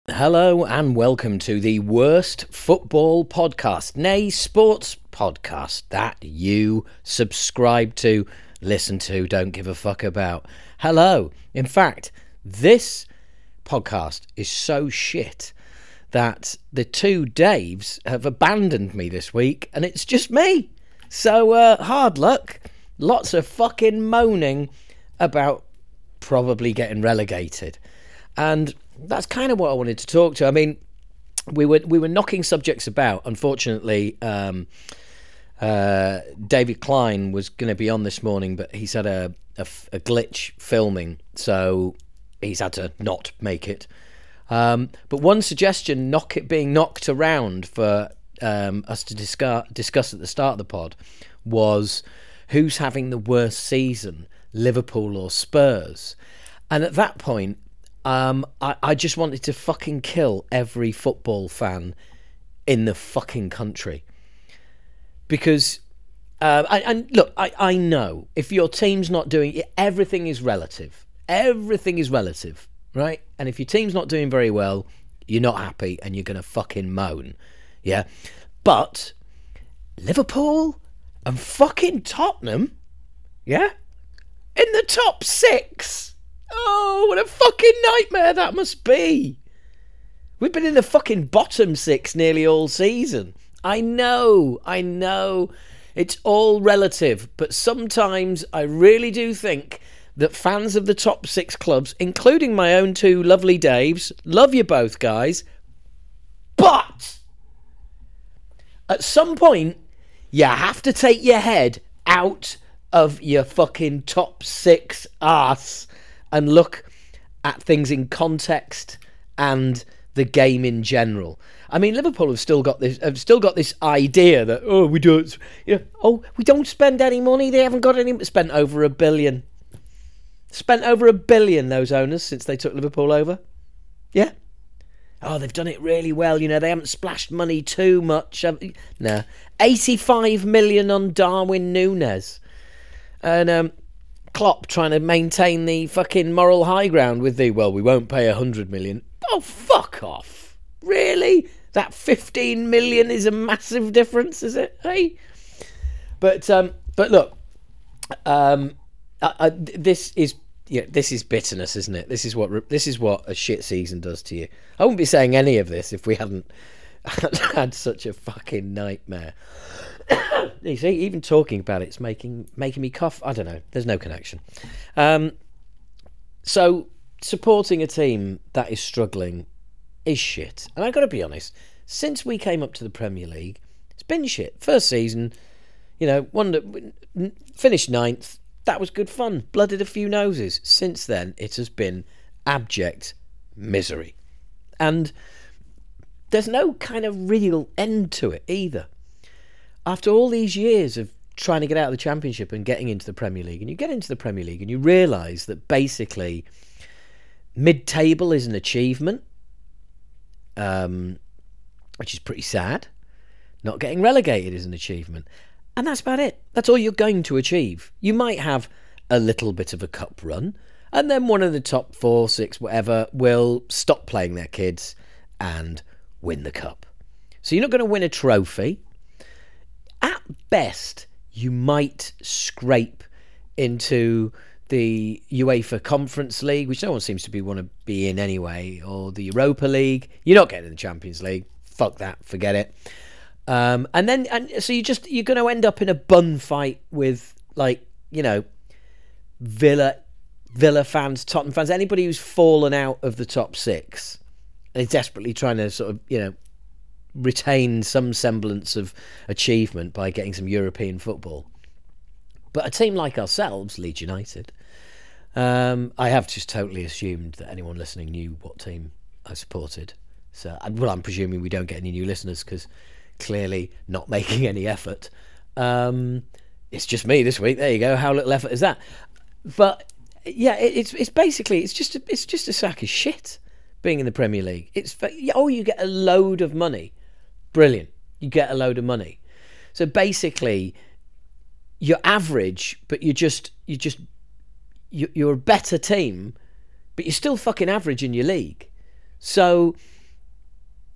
Hello and welcome to the worst football podcast, nay, sports podcast that you subscribe to, listen to, don't give a fuck about. Hello. In fact, this podcast is so shit that the two Daves have abandoned me this week and it's just me. So hard luck. Lots of fucking moaning about probably getting relegated. And that's kind of what I wanted to talk to. I mean, we were knocking subjects about. Unfortunately, David Klein was going to be on this morning, but he's had a glitch filming, so he's had to not make it. But one suggestion, being knocked around for us to discuss at the start of the pod, was who's having the worst season, Liverpool or Spurs? And at that point, I just wanted to fucking kill every football fan in the fucking country. Because, I know, if your team's not doing it, everything is relative. Everything is relative, right? And if your team's not doing very well, you're not happy and you're going to fucking moan, yeah? But Liverpool and fucking Tottenham, yeah? In the top six. Oh, what a fucking nightmare that must be. We've been in the fucking bottom six nearly all season. I know. It's all relative. But sometimes I really do think that fans of the top six clubs, including my own two lovely Daves, love you both guys, but at some point you have to take your head out of your fucking top six arse and look at things in context and the game in general. I mean, Liverpool have still got this idea that we don't spend any money. They haven't got any. Spent over $1 billion. Spent over $1 billion, those owners, since they took Liverpool over. Yeah. Oh, they've done it really well. You know, they haven't splashed money too much. No, 85 million on Darwin Núñez, and Klopp trying to maintain the fucking moral high ground with we won't pay 100 million. Oh, fuck off. Really? That 15 million is a massive difference, is it? Hey? But look, this is bitterness, isn't it? This is what a shit season does to you. I wouldn't be saying any of this if we hadn't had such a fucking nightmare. You see, even talking about it's making me cough. I don't know. There's no connection. So supporting a team that is struggling is shit. And I've got to be honest, since we came up to the Premier League, it's been shit. First season, finished 9th. That was good fun. Blooded a few noses. Since then, it has been abject misery. And there's no kind of real end to it either. After all these years of trying to get out of the Championship and getting into the Premier League, and you get into the Premier League and you realise that basically mid-table is an achievement, which is pretty sad. Not getting relegated is an achievement. And that's about it. That's all you're going to achieve. You might have a little bit of a cup run, and then one of the top 4, 6, whatever, will stop playing their kids and win the cup. So you're not going to win a trophy. At best, you might scrape into the UEFA Conference League, which no one seems to want to be in anyway, or the Europa League. You're not getting in the Champions League. Fuck that. Forget it. So you're going to end up in a bun fight with, Villa fans, Tottenham fans, anybody who's fallen out of the top six and is desperately trying to sort of, retain some semblance of achievement by getting some European football. But a team like ourselves, Leeds United, I have just totally assumed that anyone listening knew what team I supported. So, I'm presuming we don't get any new listeners because clearly not making any effort. It's just me this week. There you go. How little effort is that? But yeah, it's basically it's just a sack of shit being in the Premier League. You get a load of money. Brilliant. You get a load of money. So basically, you're average, but you're a better team, but you're still fucking average in your league. So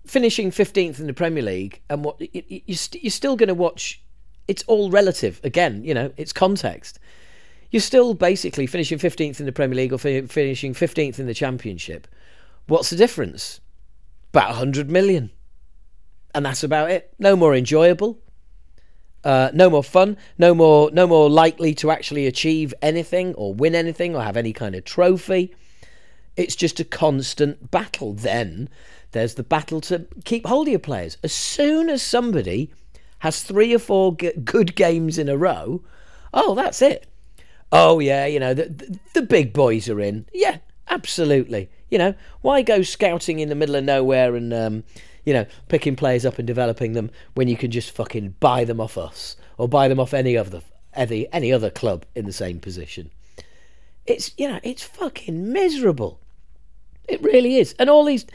finishing 15th in the Premier League, and what you're still going to watch. It's all relative. Again, it's context. You're still basically finishing 15th in the Premier League or finishing 15th in the Championship. What's the difference? About 100 million. And that's about it. No more enjoyable. No more fun. No more likely to actually achieve anything or win anything or have any kind of trophy. It's just a constant battle. Then there's the battle to keep hold of your players. As soon as somebody has 3 or 4 good games in a row, oh, that's it. Oh, yeah, the big boys are in. Yeah, absolutely. Why go scouting in the middle of nowhere and, picking players up and developing them when you can just fucking buy them off us or buy them off any other club in the same position? It's fucking miserable. It really is. And all these...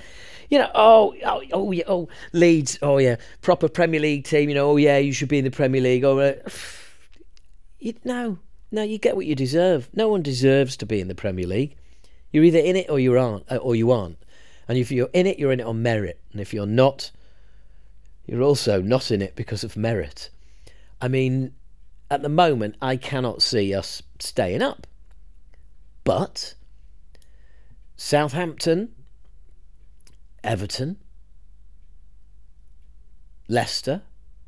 Leeds, oh yeah, proper Premier League team, oh yeah, you should be in the Premier League. No, you get what you deserve. No one deserves to be in the Premier League. You're either in it or you aren't. And if you're in it on merit. And if you're not, you're also not in it because of merit. I mean, at the moment, I cannot see us staying up. But Southampton, Everton, Leicester,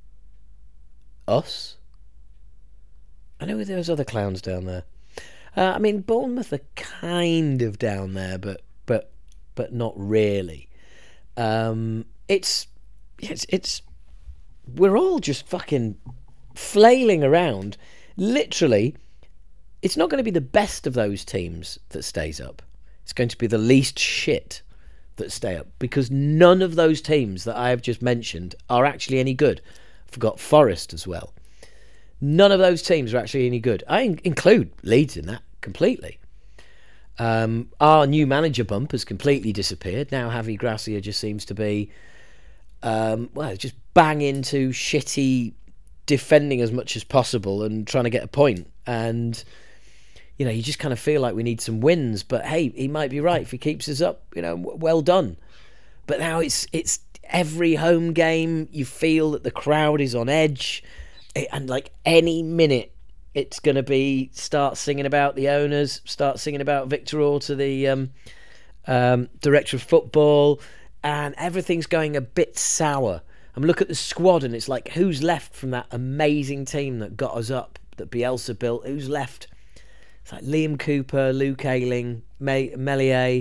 us. I know there's other clowns down there. Bournemouth are kind of down there, but not really. It's we're all just fucking flailing around. Literally, it's not going to be the best of those teams that stays up. It's going to be the least shit that stay up, because none of those teams that I have just mentioned are actually any good. I forgot Forest as well. None of those teams are actually any good. I include Leeds in that completely. Our new manager bump has completely disappeared. Now Javi Gracia just seems to be just bang into shitty defending as much as possible and trying to get a point. And you just kind of feel like we need some wins. But hey, he might be right if he keeps us up. Well done. But now it's every home game you feel that the crowd is on edge, and like any minute it's going to be start singing about the owners, start singing about Victor Orta, the director of football, and everything's going a bit sour. And look at the squad, and it's like, who's left from that amazing team that got us up, that Bielsa built? Who's left? It's like Liam Cooper, Luke Ayling, Meslier.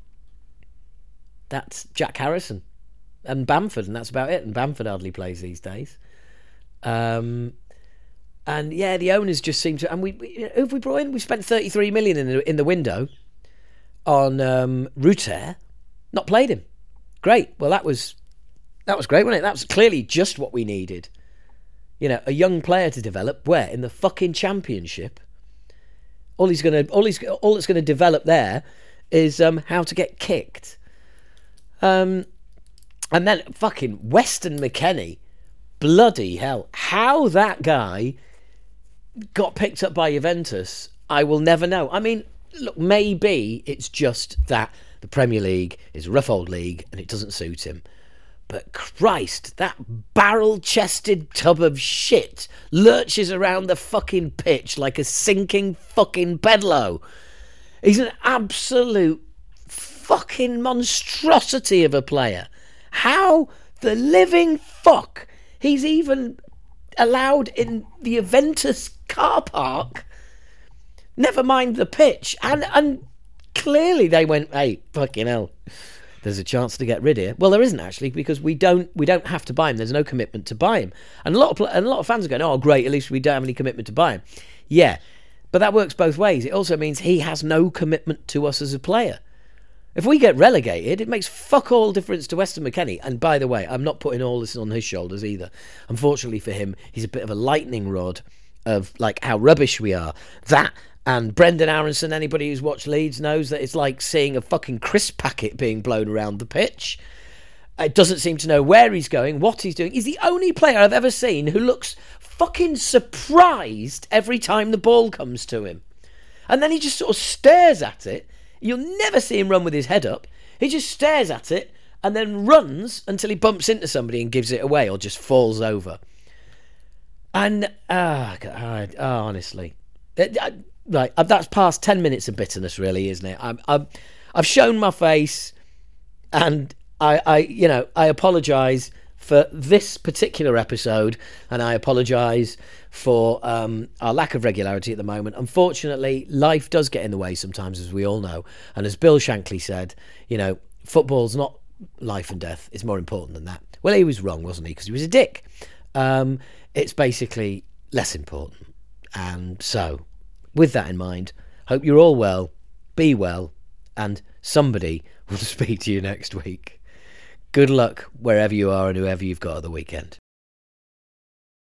That's Jack Harrison and Bamford, and that's about it. And Bamford hardly plays these days. And yeah, the owners just seem to. And who have we brought in? We spent 33 million in the window on Rutter. Not played him. Great. Well, that was great, wasn't it? That was clearly just what we needed. A young player to develop. Where? In the fucking Championship. All it's going to develop there is how to get kicked. And then fucking Weston McKennie. Bloody hell. How that guy got picked up by Juventus, I will never know. I mean, look, maybe it's just that the Premier League is a rough old league and it doesn't suit him. But Christ, that barrel-chested tub of shit lurches around the fucking pitch like a sinking fucking pedalo. He's an absolute fucking monstrosity of a player. How the living fuck he's even allowed in the Juventus car park, never mind the pitch. And clearly they went, hey, fucking hell, there's a chance to get rid of him. Well, there isn't actually, because we don't have to buy him. There's no commitment to buy him. And a lot of fans are going, oh, great, at least we don't have any commitment to buy him. Yeah, but that works both ways. It also means he has no commitment to us as a player. If we get relegated, it makes fuck all difference to Weston McKennie. And by the way, I'm not putting all this on his shoulders either. Unfortunately for him, he's a bit of a lightning rod of like how rubbish we are. That and Brendan Aronson, anybody who's watched Leeds knows that it's like seeing a fucking crisp packet being blown around the pitch. It doesn't seem to know where he's going, what he's doing. He's the only player I've ever seen who looks fucking surprised every time the ball comes to him. And then he just sort of stares at it. You'll never see him run with his head up. He just stares at it and then runs until he bumps into somebody and gives it away or just falls over. And honestly, that's past 10 minutes of bitterness, really, isn't it? I've shown my face, and I apologise for this particular episode, and I apologise for our lack of regularity at the moment. Unfortunately, life does get in the way sometimes, as we all know. And as Bill Shankly said, football's not life and death. It's more important than that. Well, he was wrong, wasn't he? Because he was a dick. It's basically less important. And so, with that in mind, hope you're all well, be well, and somebody will speak to you next week. Good luck wherever you are and whoever you've got at the weekend.